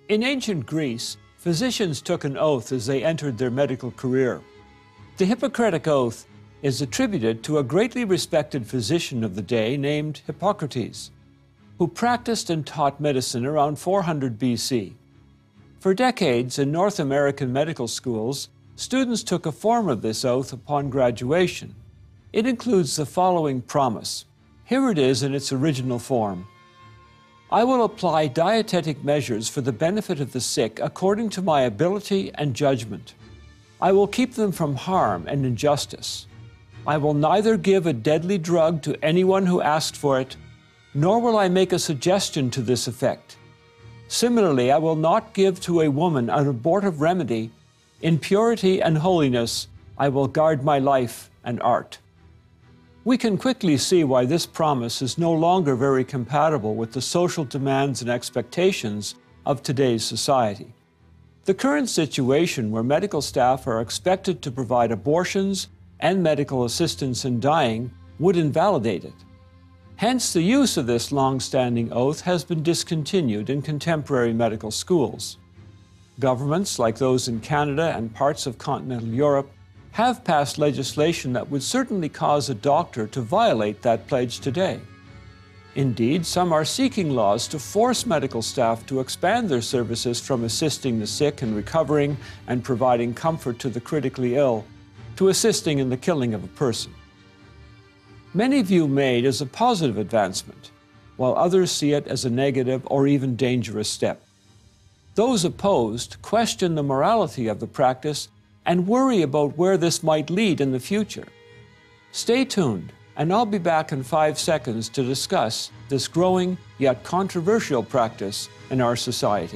In ancient Greece, physicians took an oath as they entered their medical career. The Hippocratic Oath is attributed to a greatly respected physician of the day named Hippocrates, who practiced and taught medicine around 400 BC. For decades, in North American medical schools, students took a form of this oath upon graduation. It includes the following promise. Here it is in its original form. I will apply dietetic measures for the benefit of the sick according to my ability and judgment. I will keep them from harm and injustice. I will neither give a deadly drug to anyone who asked for it, nor will I make a suggestion to this effect. Similarly, I will not give to a woman an abortive remedy. In purity and holiness, I will guard my life and art. We can quickly see why this promise is no longer very compatible with the social demands and expectations of today's society. The current situation where medical staff are expected to provide abortions and medical assistance in dying would invalidate it. Hence, the use of this long-standing oath has been discontinued in contemporary medical schools. Governments, like those in Canada and parts of continental Europe, have passed legislation that would certainly cause a doctor to violate that pledge today. Indeed, some are seeking laws to force medical staff to expand their services from assisting the sick and recovering and providing comfort to the critically ill, to assisting in the killing of a person. Many view MAID as a positive advancement, while others see it as a negative or even dangerous step. Those opposed question the morality of the practice and worry about where this might lead in the future. Stay tuned, and I'll be back in 5 seconds to discuss this growing yet controversial practice in our society.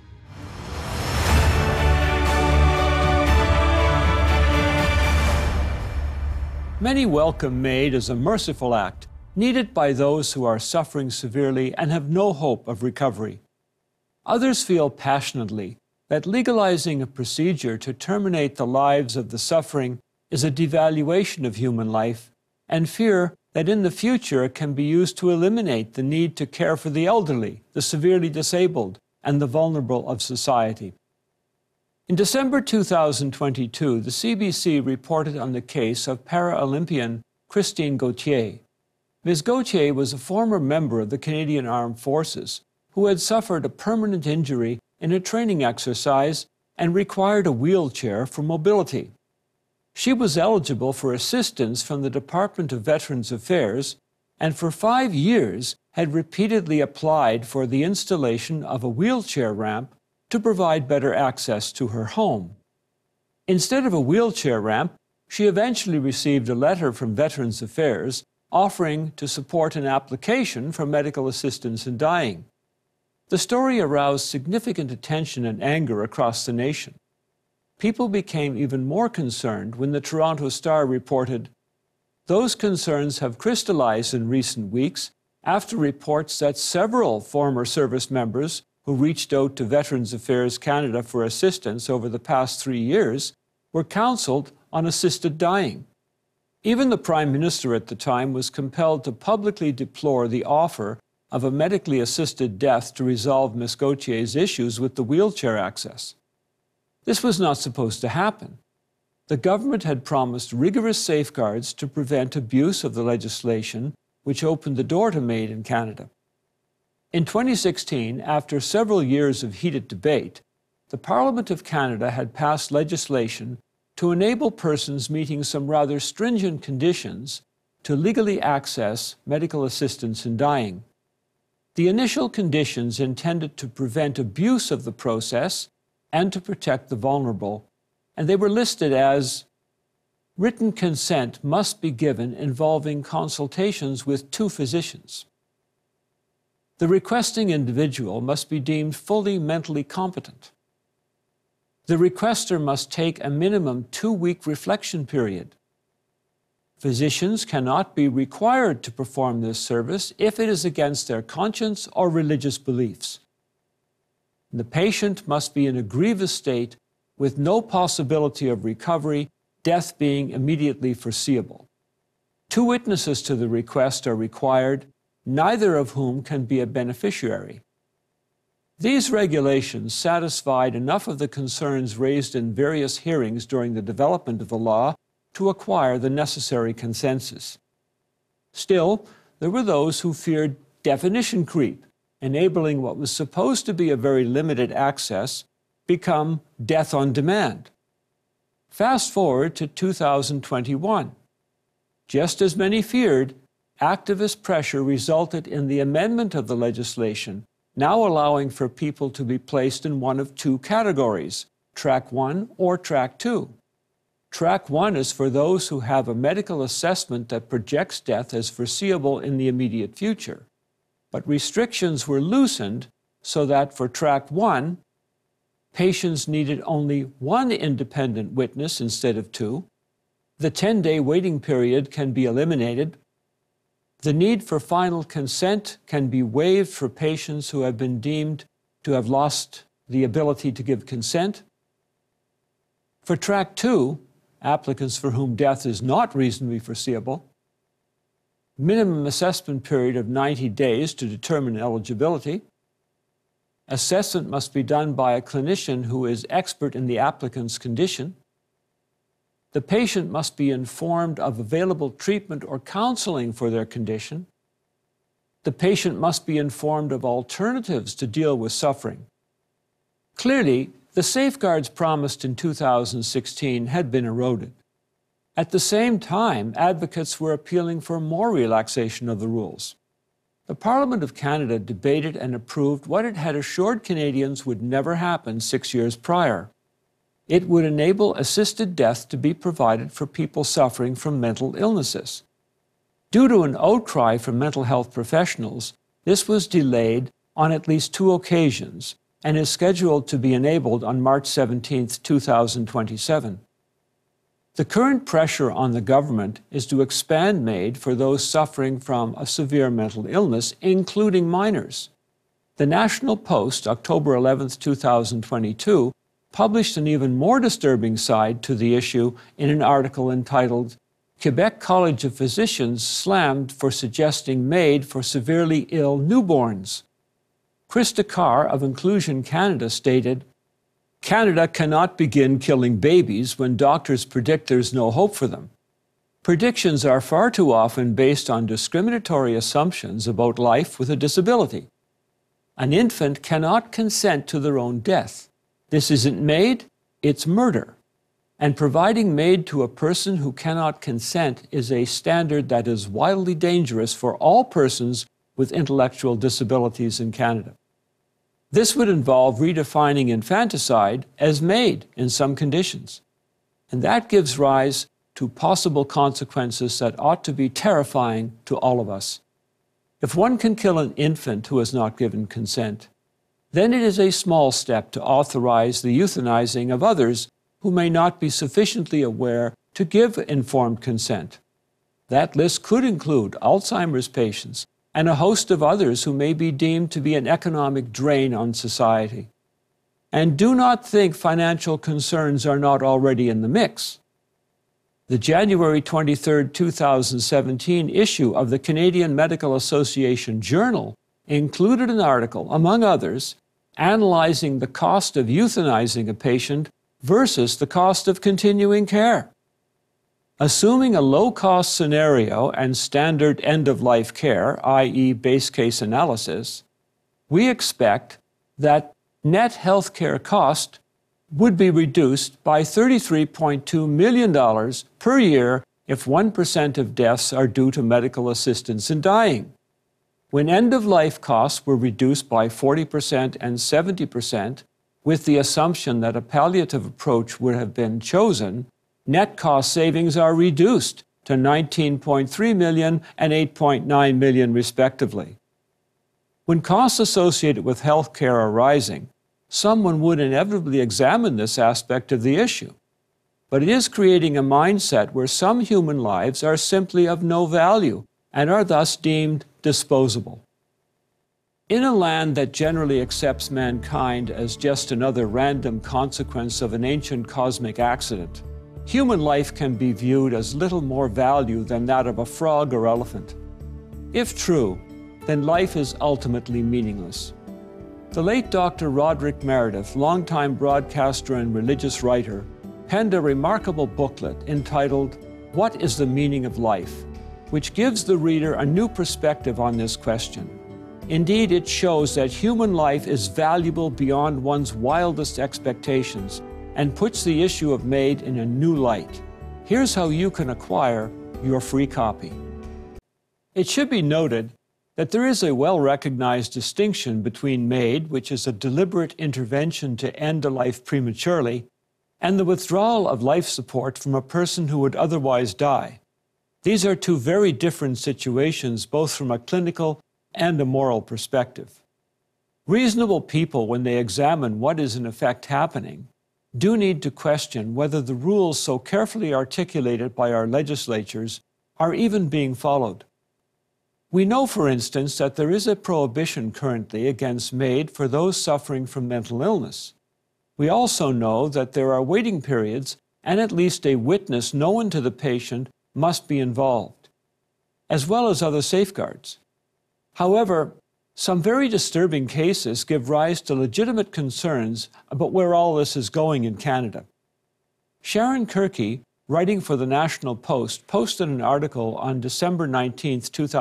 Many welcome MAID as a merciful act needed by those who are suffering severely and have no hope of recovery. Others feel passionately that legalizing a procedure to terminate the lives of the suffering is a devaluation of human life, and fear that in the future it can be used to eliminate the need to care for the elderly, the severely disabled, and the vulnerable of society. In December 2022, the CBC reported on the case of Paralympian Christine Gauthier. Ms. Gauthier was a former member of the Canadian Armed Forces who had suffered a permanent injury in a training exercise and required a wheelchair for mobility. She was eligible for assistance from the Department of Veterans Affairs and for 5 years had repeatedly applied for the installation of a wheelchair ramp to provide better access to her home. Instead of a wheelchair ramp, she eventually received a letter from Veterans Affairs offering to support an application for medical assistance in dying. The story aroused significant attention and anger across the nation. People became even more concerned when the Toronto Star reported, "Those concerns have crystallized in recent weeks after reports that several former service members who reached out to Veterans Affairs Canada for assistance over the past 3 years were counseled on assisted dying." Even the Prime Minister at the time was compelled to publicly deplore the offer of a medically assisted death to resolve Ms. Gauthier's issues with the wheelchair access. This was not supposed to happen. The government had promised rigorous safeguards to prevent abuse of the legislation, which opened the door to MAID in Canada. In 2016, after several years of heated debate, the Parliament of Canada had passed legislation to enable persons meeting some rather stringent conditions to legally access medical assistance in dying. The initial conditions intended to prevent abuse of the process and to protect the vulnerable, and they were listed as written consent must be given involving consultations with 2 physicians. The requesting individual must be deemed fully mentally competent. The requester must take a minimum 2-week reflection period. Physicians cannot be required to perform this service if it is against their conscience or religious beliefs. The patient must be in a grievous state with no possibility of recovery, death being immediately foreseeable. 2 witnesses to the request are required, neither of whom can be a beneficiary. These regulations satisfied enough of the concerns raised in various hearings during the development of the law to acquire the necessary consensus. Still, there were those who feared definition creep, enabling what was supposed to be a very limited access become death on demand. Fast forward to 2021. Just as many feared, activist pressure resulted in the amendment of the legislation, now allowing for people to be placed in one of two categories, Track 1 or Track 2. Track 1 is for those who have a medical assessment that projects death as foreseeable in the immediate future. But restrictions were loosened so that for Track 1, patients needed only one independent witness instead of two. The 10-day waiting period can be eliminated. The need for final consent can be waived for patients who have been deemed to have lost the ability to give consent. For Track 2, applicants for whom death is not reasonably foreseeable, minimum assessment period of 90 days to determine eligibility. Assessment must be done by a clinician who is expert in the applicant's condition. The patient must be informed of available treatment or counseling for their condition. The patient must be informed of alternatives to deal with suffering. Clearly, the safeguards promised in 2016 had been eroded. At the same time, advocates were appealing for more relaxation of the rules. The Parliament of Canada debated and approved what it had assured Canadians would never happen 6 years prior. It would enable assisted death to be provided for people suffering from mental illnesses. Due to an outcry from mental health professionals, this was delayed on at least 2 occasions and is scheduled to be enabled on March 17, 2027. The current pressure on the government is to expand MAID for those suffering from a severe mental illness, including minors. The National Post, October 11, 2022, published an even more disturbing side to the issue in an article entitled, "Quebec College of Physicians Slammed for Suggesting MAID for Severely Ill Newborns." Krista Carr of Inclusion Canada stated, "Canada cannot begin killing babies when doctors predict there's no hope for them. Predictions are far too often based on discriminatory assumptions about life with a disability. An infant cannot consent to their own death. This isn't MAID, it's murder. And providing MAID to a person who cannot consent is a standard that is wildly dangerous for all persons with intellectual disabilities in Canada. This would involve redefining infanticide as MAID in some conditions. And that gives rise to possible consequences that ought to be terrifying to all of us. If one can kill an infant who has not given consent, then it is a small step to authorize the euthanizing of others who may not be sufficiently aware to give informed consent. That list could include Alzheimer's patients and a host of others who may be deemed to be an economic drain on society. And do not think financial concerns are not already in the mix. The January 23, 2017 issue of the Canadian Medical Association Journal included an article, among others, analyzing the cost of euthanizing a patient versus the cost of continuing care. Assuming a low-cost scenario and standard end-of-life care, i.e. base case analysis, we expect that net health care cost would be reduced by $33.2 million per year if 1% of deaths are due to medical assistance in dying. When end-of-life costs were reduced by 40% and 70%, with the assumption that a palliative approach would have been chosen, net cost savings are reduced to $19.3 million and $8.9 million, respectively. When costs associated with health care are rising, someone would inevitably examine this aspect of the issue. But it is creating a mindset where some human lives are simply of no value and are thus deemed disposable. In a land that generally accepts mankind as just another random consequence of an ancient cosmic accident, human life can be viewed as little more value than that of a frog or elephant. If true, then life is ultimately meaningless. The late Dr. Roderick Meredith, longtime broadcaster and religious writer, penned a remarkable booklet entitled, "What is the Meaning of Life?" which gives the reader a new perspective on this question. Indeed, it shows that human life is valuable beyond one's wildest expectations and puts the issue of MAID in a new light. Here's how you can acquire your free copy. It should be noted that there is a well-recognized distinction between MAID, which is a deliberate intervention to end a life prematurely, and the withdrawal of life support from a person who would otherwise die. These are two very different situations, both from a clinical and a moral perspective. Reasonable people, when they examine what is in effect happening, do need to question whether the rules so carefully articulated by our legislatures are even being followed. We know, for instance, that there is a prohibition currently against MAID for those suffering from mental illness. We also know that there are waiting periods and at least a witness known to the patient must be involved, as well as other safeguards. However, some very disturbing cases give rise to legitimate concerns about where all this is going in Canada. Sharon Kirky, writing for the National Post, posted an article on December 19,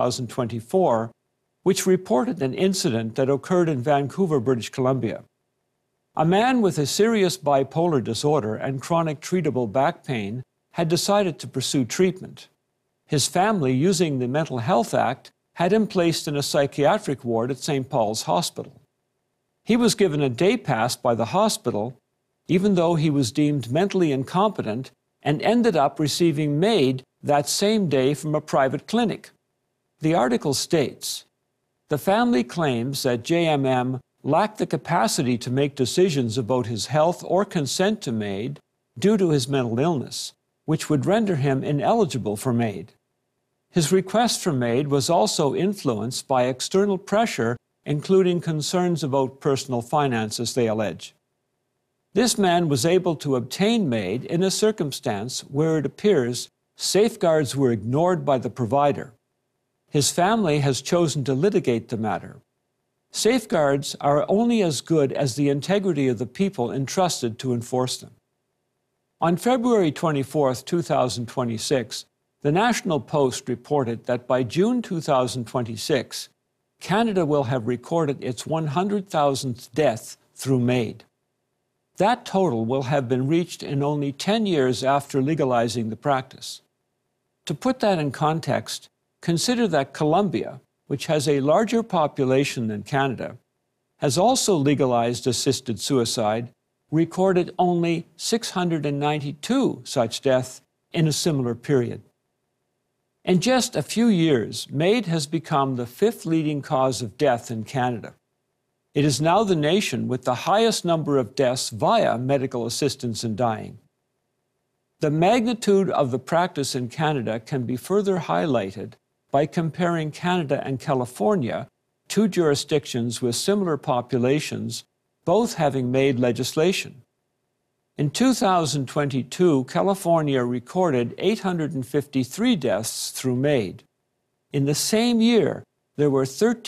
2024, which reported an incident that occurred in Vancouver, British Columbia. A man with a serious bipolar disorder and chronic treatable back pain had decided to pursue treatment. His family, using the Mental Health Act, had him placed in a psychiatric ward at St. Paul's Hospital. He was given a day pass by the hospital, even though he was deemed mentally incompetent, and ended up receiving MAID that same day from a private clinic. The article states, "The family claims that JMM lacked the capacity to make decisions about his health or consent to MAID due to his mental illness, which would render him ineligible for MAID. His request for MAID was also influenced by external pressure, including concerns about personal finances," they allege. This man was able to obtain MAID in a circumstance where it appears safeguards were ignored by the provider. His family has chosen to litigate the matter. Safeguards are only as good as the integrity of the people entrusted to enforce them. On February 24, 2026, the National Post reported that by June 2026, Canada will have recorded its 100,000th death through MAID. That total will have been reached in only 10 years after legalizing the practice. To put that in context, consider that Colombia, which has a larger population than Canada, has also legalized assisted suicide, recorded only 692 such deaths in a similar period. In just a few years, MAID has become the 5th leading cause of death in Canada. It is now the nation with the highest number of deaths via medical assistance in dying. The magnitude of the practice in Canada can be further highlighted by comparing Canada and California, two jurisdictions with similar populations, both having MAID legislation. In 2022, California recorded 853 deaths through MAID. In the same year, there were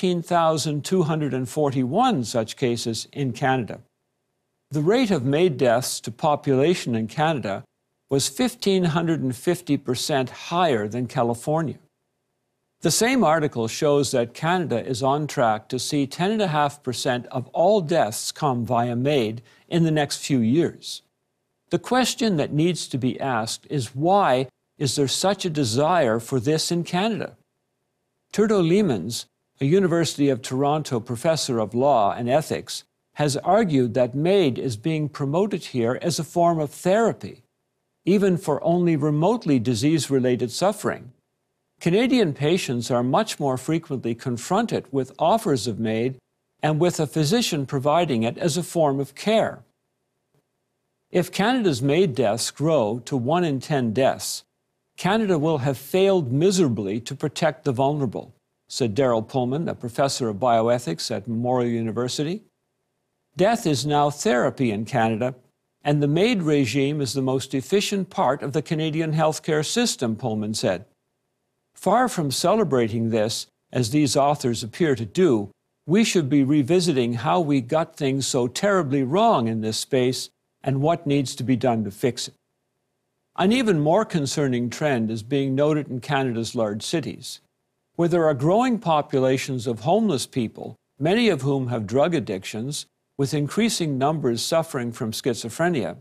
13,241 such cases in Canada. The rate of MAID deaths to population in Canada was 1,550% higher than California. The same article shows that Canada is on track to see 10.5% of all deaths come via MAID in the next few years. The question that needs to be asked is, why is there such a desire for this in Canada? Turdo Leemans, a University of Toronto professor of law and ethics, has argued that MAID is being promoted here as a form of therapy, even for only remotely disease-related suffering. Canadian patients are much more frequently confronted with offers of MAID and with a physician providing it as a form of care. If Canada's MAID deaths grow to 1 in 10 deaths, Canada will have failed miserably to protect the vulnerable, said Daryl Pullman, a professor of bioethics at Memorial University. Death is now therapy in Canada, and the MAID regime is the most efficient part of the Canadian healthcare system, Pullman said. Far from celebrating this, as these authors appear to do, we should be revisiting how we got things so terribly wrong in this space and what needs to be done to fix it. An even more concerning trend is being noted in Canada's large cities, where there are growing populations of homeless people, many of whom have drug addictions, with increasing numbers suffering from schizophrenia.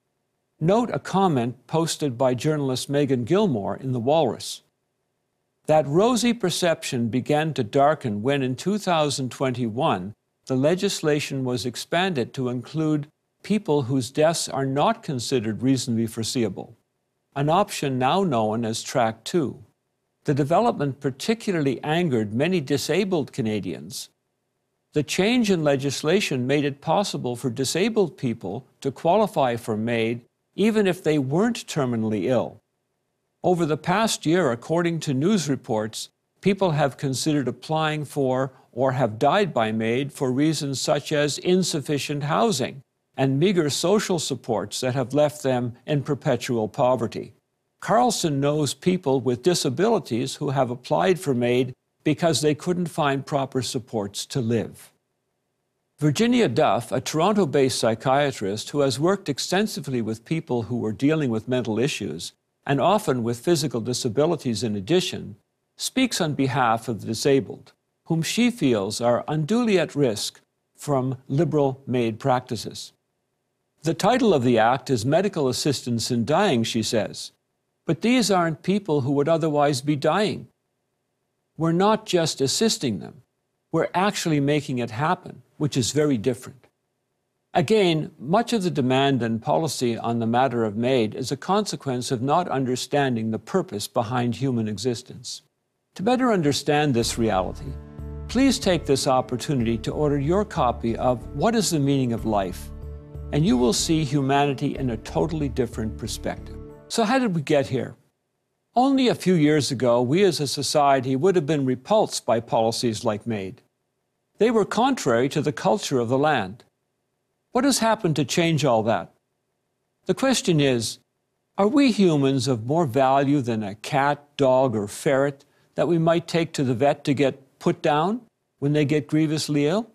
Note a comment posted by journalist Megan Gilmore in The Walrus. That rosy perception began to darken when, in 2021, the legislation was expanded to include people whose deaths are not considered reasonably foreseeable, an option now known as Track 2. The development particularly angered many disabled Canadians. The change in legislation made it possible for disabled people to qualify for MAID even if they weren't terminally ill. Over the past year, according to news reports, people have considered applying for or have died by MAID for reasons such as insufficient housing and meager social supports that have left them in perpetual poverty. Carlson knows people with disabilities who have applied for MAID because they couldn't find proper supports to live. Virginia Duff, a Toronto-based psychiatrist who has worked extensively with people who were dealing with mental issues, and often with physical disabilities in addition, speaks on behalf of the disabled, whom she feels are unduly at risk from liberal MAID practices. The title of the act is Medical Assistance in Dying, she says, but these aren't people who would otherwise be dying. We're not just assisting them, we're actually making it happen, which is very different. Again, much of the demand and policy on the matter of MAID is a consequence of not understanding the purpose behind human existence. To better understand this reality, please take this opportunity to order your copy of What is the Meaning of Life? And you will see humanity in a totally different perspective. So how did we get here? Only a few years ago, we as a society would have been repulsed by policies like MAID. They were contrary to the culture of the land. What has happened to change all that? The question is, are we humans of more value than a cat, dog, or ferret that we might take to the vet to get put down when they get grievously ill?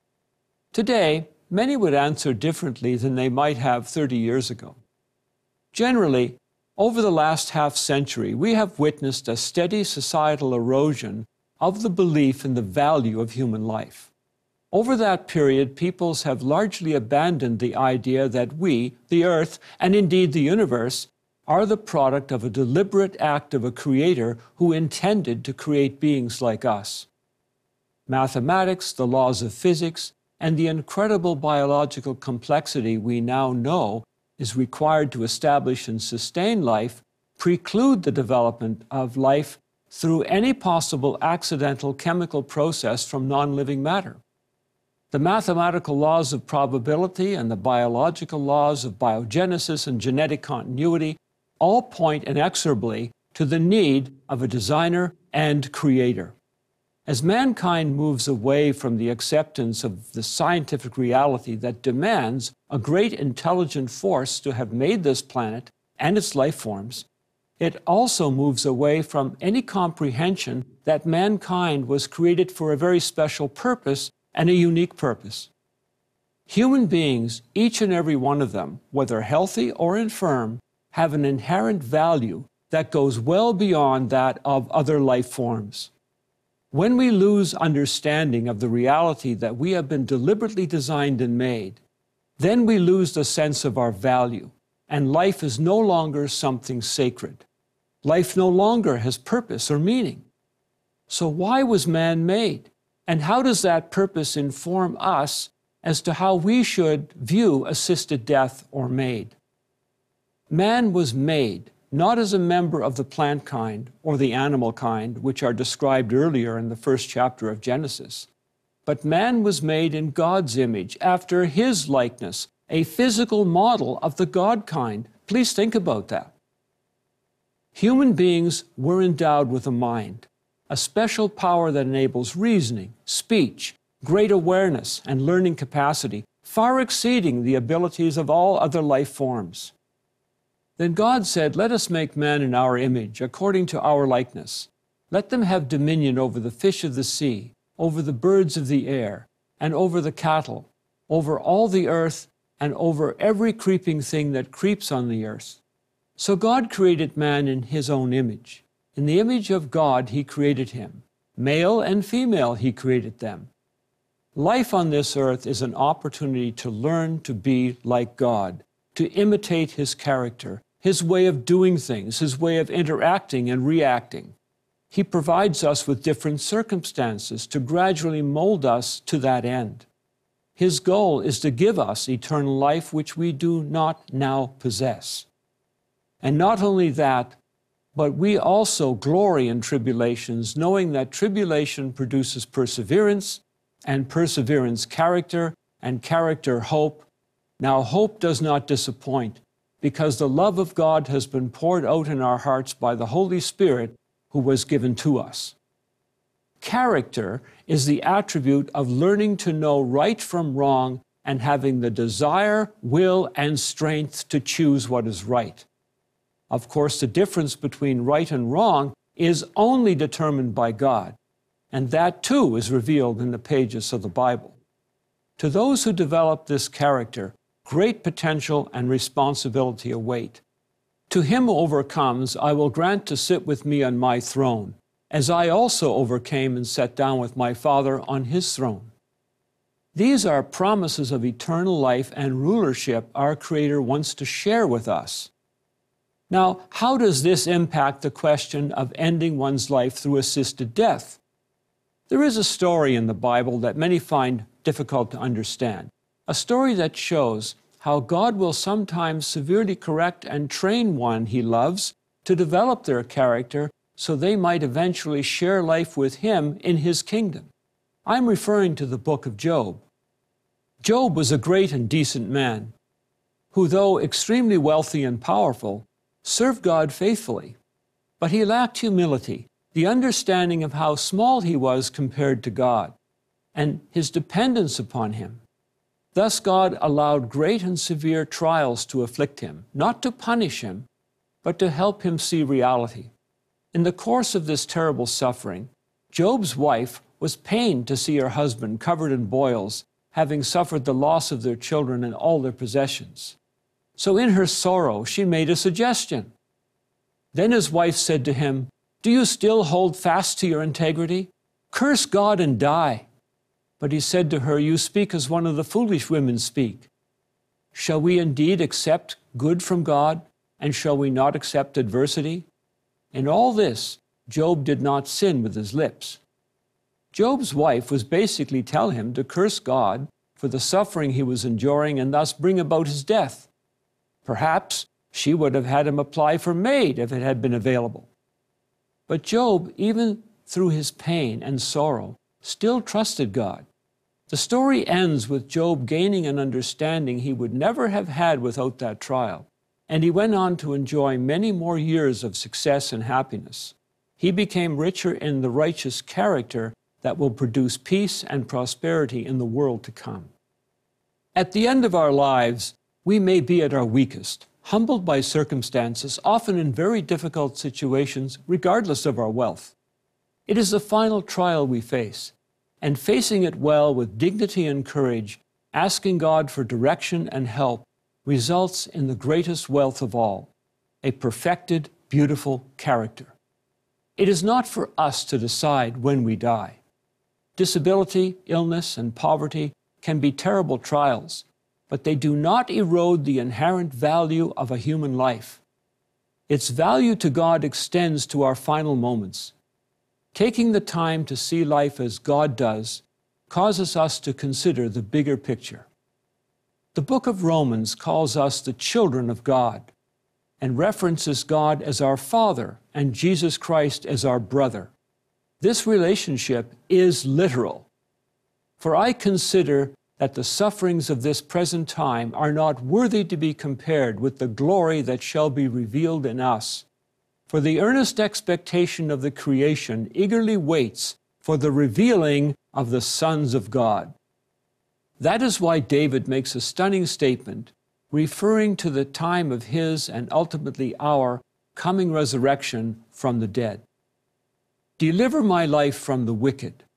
Today, many would answer differently than they might have 30 years ago. Generally, over the last half-century, we have witnessed a steady societal erosion of the belief in the value of human life. Over that period, peoples have largely abandoned the idea that we, the Earth, and indeed the universe, are the product of a deliberate act of a creator who intended to create beings like us. Mathematics, the laws of physics, and the incredible biological complexity we now know is required to establish and sustain life preclude the development of life through any possible accidental chemical process from non-living matter. The mathematical laws of probability and the biological laws of biogenesis and genetic continuity all point inexorably to the need of a designer and creator. As mankind moves away from the acceptance of the scientific reality that demands a great intelligent force to have made this planet and its life forms, it also moves away from any comprehension that mankind was created for a very special purpose and a unique purpose. Human beings, each and every one of them, whether healthy or infirm, have an inherent value that goes well beyond that of other life forms. When we lose understanding of the reality that we have been deliberately designed and made, then we lose the sense of our value, and life is no longer something sacred. Life no longer has purpose or meaning. So why was man made? And how does that purpose inform us as to how we should view assisted death or MAID? Man was made not as a member of the plant kind or the animal kind, which are described earlier in the first chapter of Genesis, but man was made in God's image, after his likeness, a physical model of the God kind. Please think about that. Human beings were endowed with a mind, a special power that enables reasoning, speech, great awareness, and learning capacity, far exceeding the abilities of all other life forms. Then God said, "Let us make man in our image, according to our likeness. Let them have dominion over the fish of the sea, over the birds of the air, and over the cattle, over all the earth, and over every creeping thing that creeps on the earth. So God created man in his own image. In the image of God he created him. Male and female he created them. Life on this earth is an opportunity to learn to be like God, to imitate his character, his way of doing things, his way of interacting and reacting. He provides us with different circumstances to gradually mold us to that end. His goal is to give us eternal life which we do not now possess. And not only that, but we also glory in tribulations, knowing that tribulation produces perseverance, and perseverance character, and character hope. Now hope does not disappoint, because the love of God has been poured out in our hearts by the Holy Spirit who was given to us. Character is the attribute of learning to know right from wrong and having the desire, will, and strength to choose what is right. Of course, the difference between right and wrong is only determined by God, and that too is revealed in the pages of the Bible. To those who develop this character, great potential and responsibility await. To him who overcomes, I will grant to sit with me on my throne, as I also overcame and sat down with my Father on his throne. These are promises of eternal life and rulership our Creator wants to share with us. Now, how does this impact the question of ending one's life through assisted death? There is a story in the Bible that many find difficult to understand, a story that shows how God will sometimes severely correct and train one he loves to develop their character so they might eventually share life with him in his kingdom. I'm referring to the book of Job. Job was a great and decent man who, though extremely wealthy and powerful, served God faithfully. But he lacked humility, the understanding of how small he was compared to God, and his dependence upon him. Thus God allowed great and severe trials to afflict him, not to punish him, but to help him see reality. In the course of this terrible suffering, Job's wife was pained to see her husband covered in boils, having suffered the loss of their children and all their possessions. So in her sorrow, she made a suggestion. Then his wife said to him, "Do you still hold fast to your integrity? Curse God and die." But he said to her, "You speak as one of the foolish women speak. Shall we indeed accept good from God, and shall we not accept adversity?" In all this, Job did not sin with his lips. Job's wife was basically telling him to curse God for the suffering he was enduring and thus bring about his death. Perhaps she would have had him apply for maid if it had been available. But Job, even through his pain and sorrow, still trusted God. The story ends with Job gaining an understanding he would never have had without that trial, and he went on to enjoy many more years of success and happiness. He became richer in the righteous character that will produce peace and prosperity in the world to come. At the end of our lives, we may be at our weakest, humbled by circumstances, often in very difficult situations, regardless of our wealth. It is the final trial we face, and facing it well with dignity and courage, asking God for direction and help, results in the greatest wealth of all, a perfected, beautiful character. It is not for us to decide when we die. Disability, illness, and poverty can be terrible trials, but they do not erode the inherent value of a human life. Its value to God extends to our final moments. Taking the time to see life as God does causes us to consider the bigger picture. The book of Romans calls us the children of God and references God as our Father and Jesus Christ as our brother. This relationship is literal. For I consider that the sufferings of this present time are not worthy to be compared with the glory that shall be revealed in us. For the earnest expectation of the creation eagerly waits for the revealing of the sons of God. That is why David makes a stunning statement referring to the time of his and ultimately our coming resurrection from the dead. Deliver my life from the wicked.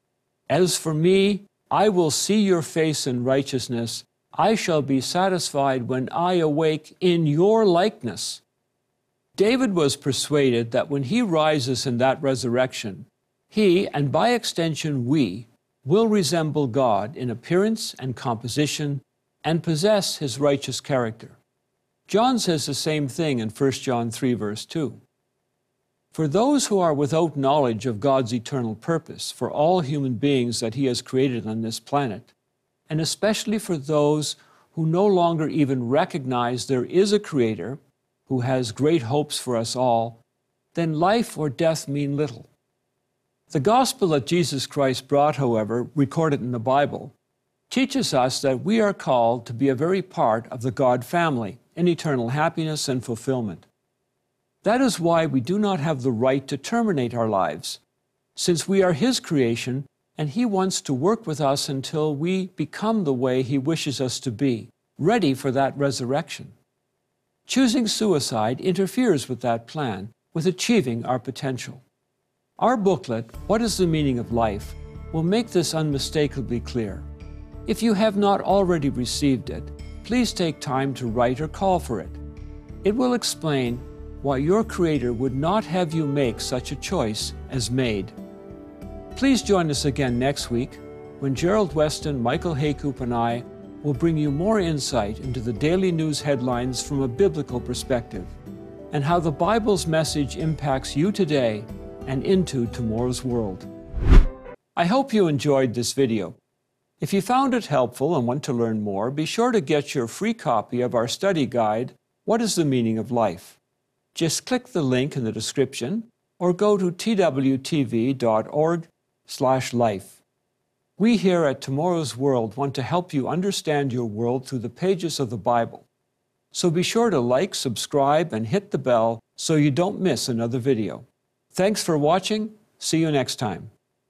As for me, I will see your face in righteousness. I shall be satisfied when I awake in your likeness. David was persuaded that when he rises in that resurrection, he, and by extension we, will resemble God in appearance and composition and possess his righteous character. John says the same thing in 1 John 3, verse 2. For those who are without knowledge of God's eternal purpose for all human beings that he has created on this planet, and especially for those who no longer even recognize there is a Creator who has great hopes for us all, then life or death mean little. The gospel that Jesus Christ brought, however, recorded in the Bible, teaches us that we are called to be a very part of the God family in eternal happiness and fulfillment. That is why we do not have the right to terminate our lives, since we are His creation and He wants to work with us until we become the way He wishes us to be, ready for that resurrection. Choosing suicide interferes with that plan, with achieving our potential. Our booklet, What is the Meaning of Life?, will make this unmistakably clear. If you have not already received it, please take time to write or call for it. It will explain why your Creator would not have you make such a choice as made. Please join us again next week when Gerald Weston, Michael Haycoop, and I will bring you more insight into the daily news headlines from a biblical perspective and how the Bible's message impacts you today and into tomorrow's world. I hope you enjoyed this video. If you found it helpful and want to learn more, be sure to get your free copy of our study guide, What is the Meaning of Life? Just click the link in the description or go to twtv.org/life. We here at Tomorrow's World want to help you understand your world through the pages of the Bible. So be sure to like, subscribe, and hit the bell so you don't miss another video. Thanks for watching. See you next time.